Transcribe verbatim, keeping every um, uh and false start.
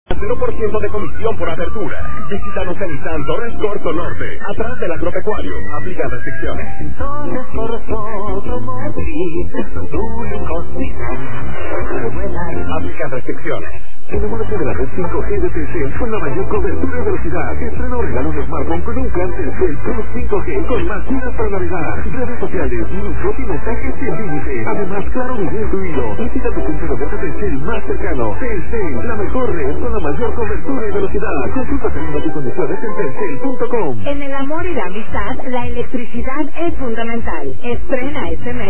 cero por ciento de comisión por apertura. Visítanos en Santorres Corto Norte, atrás del agropecuario. Aplican restricciones. Entonces por Automotriz, tu único Aplican restricciones. Enamórate de la red cinco G de Telcel con la mayor cobertura y velocidad. Estrena o regala un smartphone con un plan Telcel Plus cinco G con más gigas para navegar, redes sociales, minutos y mensajes sin límite. Además, claro, video incluido. Visita tu punto de venta Telcel más cercano. Telcel, la mejor red con la mayor cobertura y velocidad. Consulta términos y condiciones en telcel punto com. En el amor y la amistad, la electricidad es fundamental. Estrena ese mes